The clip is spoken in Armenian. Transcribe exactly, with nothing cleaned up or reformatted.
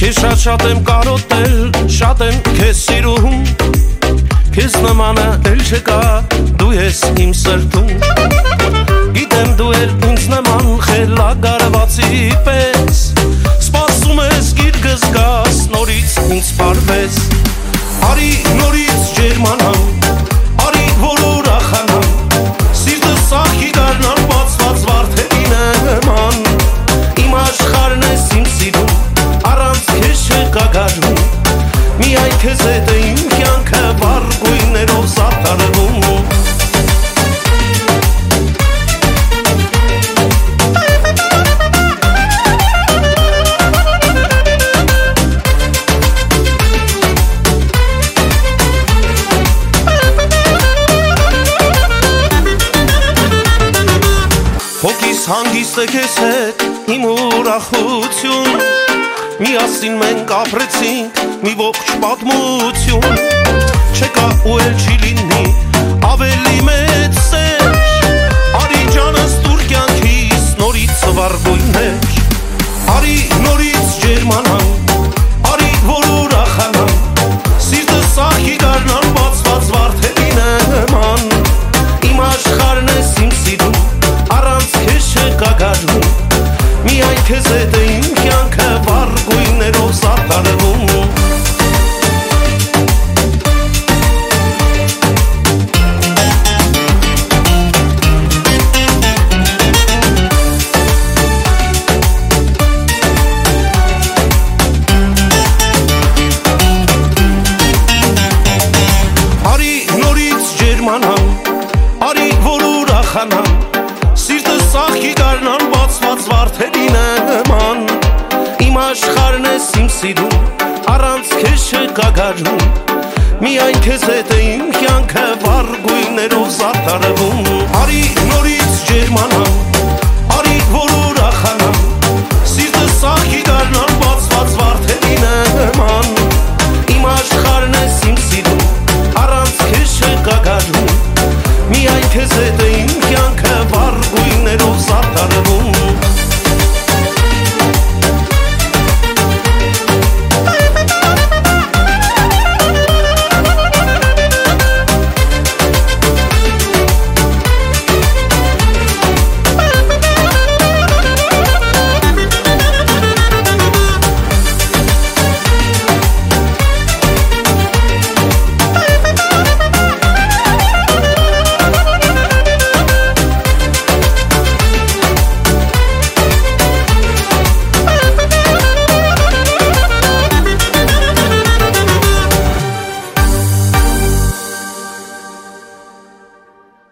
Ես շատ-շատ եմ կարոտել, շատ եմ քեզ սիրում, քեզ նմանը էլ չկա, դու ես իմ սրտում։ Գիտեմ դու էլ ինձ նման խելագարվածի պես, սպասում ես գիրկս գաս, նորից ինձ պարվես։ Արի նորից ջերմանամ, արի որ ուրախանամ, սիրտը սախի դառնամ բացված վարդերի նման։ Իմ աշխարհն ես իմ սիրում, առանց քեզ չկա գարուն, միայն քեզ հետ է իմ կյանքը վառ գույներով զարդարվում։ Հոգիս հանգիստ է քեզ հետ իմ ուրախություն, միասին մենք ապրեցինք մի ողջ պատմություն, չկա ու էլ չի լինի ավելի մեծ սեր, արի ջանս դուր կյանքիս նորից վառգույներ, արի նորից ջերմանամ, արի որ ուրախանամ, սիրտը սախի դառնամ բացված վարդերի նման, իմ աշխարհն ես իմ սիրում, առանց քեզ չկա գարուն, միայն քեզ հետ է իմ կյանքը վառ գույներով զարդարվում։ Արի նորից ջերմանամ, արի որ ուրախանամ, սիրտը սախի դառնամ բացված վարդերի նման, իմ աշխարհն ես իմ սիրում, առանց քեզ չկա գարուն, միայն քեզ հետ է իմ կյանքը վառ գույներով զարդարվում։ Արի նորից ջերմանամ, արի որ ուրախանամ, սիրտը սախի դառնամ